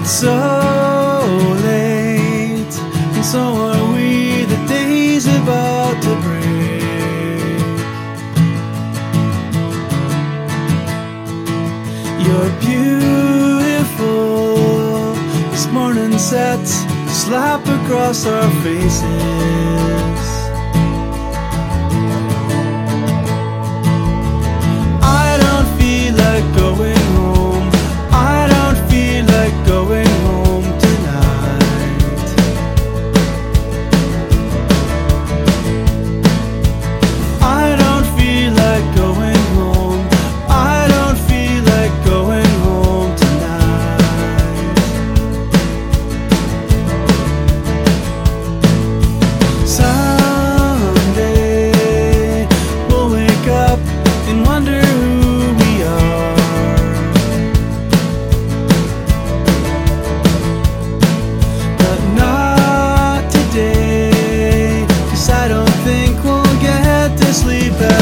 so late, and so are we. The day's about to break. You're beautiful. This morning set slap across our faces. I don't feel like going home. I don't feel like going home tonight. I don't feel like going home. I don't feel like going home tonight. Someday we'll wake up and wonder who we are. But not today, 'cause I don't think we'll get to sleep